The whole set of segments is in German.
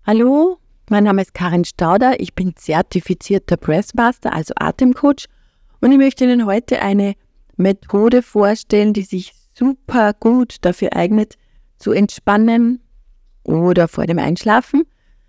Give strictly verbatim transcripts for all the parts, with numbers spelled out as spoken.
Hallo, mein Name ist Karin Stauder, ich bin zertifizierter Breathmaster, also Atemcoach, und ich möchte Ihnen heute eine Methode vorstellen, die sich super gut dafür eignet, zu entspannen oder vor dem Einschlafen.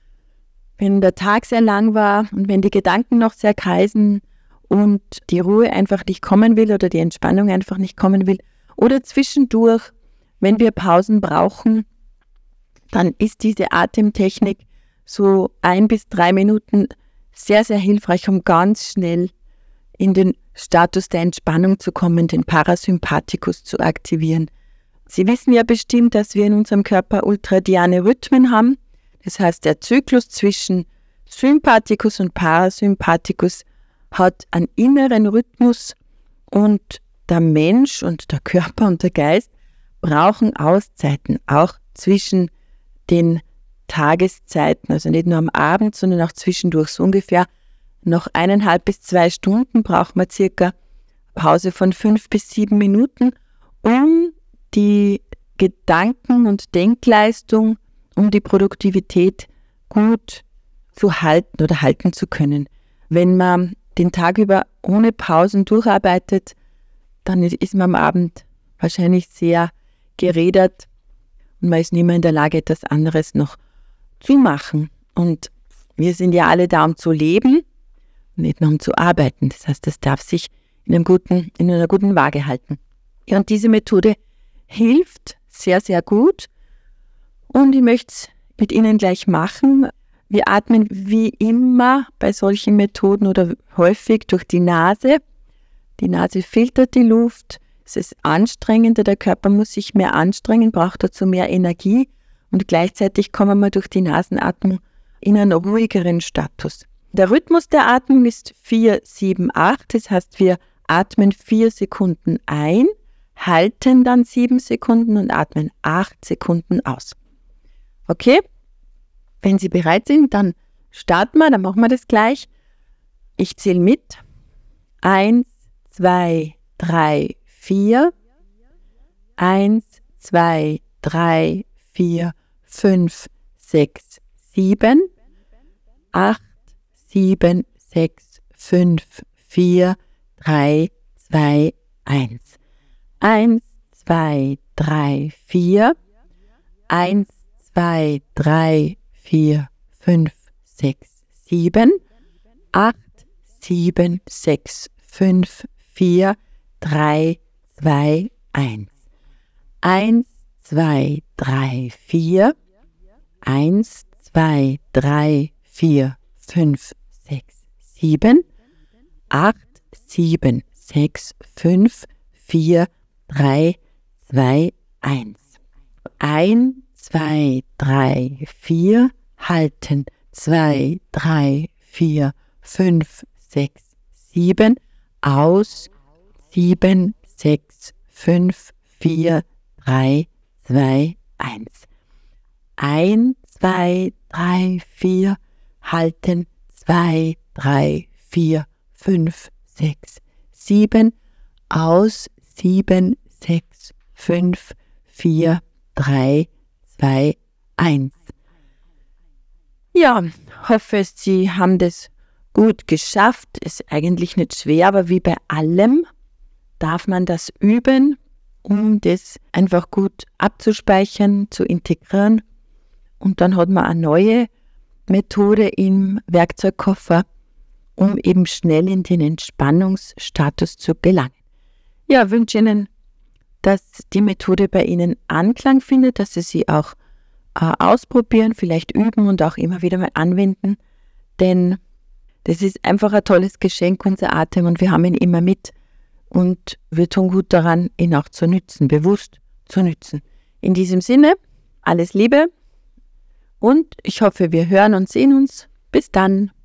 Wenn der Tag sehr lang war und wenn die Gedanken noch sehr kreisen und die Ruhe einfach nicht kommen will oder die Entspannung einfach nicht kommen will oder zwischendurch, wenn wir Pausen brauchen, dann ist diese Atemtechnik so ein bis drei Minuten sehr, sehr hilfreich, um ganz schnell in den Status der Entspannung zu kommen, den Parasympathikus zu aktivieren. Sie wissen ja bestimmt, dass wir in unserem Körper ultradiane Rhythmen haben. Das heißt, der Zyklus zwischen Sympathikus und Parasympathikus hat einen inneren Rhythmus und der Mensch und der Körper und der Geist brauchen Auszeiten, auch zwischen den Tageszeiten, also nicht nur am Abend, sondern auch zwischendurch. So ungefähr noch eineinhalb bis zwei Stunden braucht man circa Pause von fünf bis sieben Minuten, um die Gedanken- und Denkleistung, um die Produktivität gut zu halten oder halten zu können. Wenn man den Tag über ohne Pausen durcharbeitet, dann ist man am Abend wahrscheinlich sehr gerädert und man ist nicht mehr in der Lage, etwas anderes noch zu machen. Und wir sind ja alle da, um zu leben, nicht nur um zu arbeiten. Das heißt, das darf sich in, einem guten, in einer guten Waage halten. Ja, und diese Methode hilft sehr, sehr gut. Und ich möchte es mit Ihnen gleich machen. Wir atmen wie immer bei solchen Methoden oder häufig durch die Nase. Die Nase filtert die Luft. Es ist anstrengender, der Körper muss sich mehr anstrengen, braucht dazu mehr Energie und gleichzeitig kommen wir durch die Nasenatmung in einen ruhigeren Status. Der Rhythmus der Atmung ist vier sieben acht, das heißt, wir atmen vier Sekunden ein, halten dann sieben Sekunden und atmen acht Sekunden aus. Okay? Wenn Sie bereit sind, dann starten wir, dann machen wir das gleich. Ich zähle mit. Eins, zwei, drei, vier. Eins, zwei, drei, vier, fünf, sechs, sieben. Acht, sieben, sechs, fünf, vier, drei, zwei, eins. Eins, zwei, drei, vier. Eins, zwei, drei, vier, fünf, sechs, sieben. Acht, sieben, sechs, fünf, vier, drei, zwei, eins. Eins, zwei, drei, vier. Eins, zwei, drei, vier, fünf, sechs, sieben. Acht, sieben, sechs, fünf, vier, drei, zwei, eins. Ein, zwei, drei, vier, halten. Zwei, drei, vier, fünf, sechs, sieben. Aus. Sieben, sechs, fünf, vier, drei, zwei, eins. Ein, zwei, drei, vier, halten. Zwei, drei, vier, fünf, sechs, sieben. Aus. Sieben, sechs, fünf, vier, drei, zwei, eins. Ja, hoffe, Sie haben das gut geschafft. Ist eigentlich nicht schwer, aber wie bei allem darf man das üben, um das einfach gut abzuspeichern, zu integrieren. Und dann hat man eine neue Methode im Werkzeugkoffer, um eben schnell in den Entspannungsstatus zu gelangen. Ja, wünsche Ihnen, dass die Methode bei Ihnen Anklang findet, dass Sie sie auch äh, ausprobieren, vielleicht üben und auch immer wieder mal anwenden, denn das ist einfach ein tolles Geschenk, unser Atem, und wir haben ihn immer mit und wir tun gut daran, ihn auch zu nützen, bewusst zu nützen. In diesem Sinne, alles Liebe und ich hoffe, wir hören und sehen uns. Bis dann.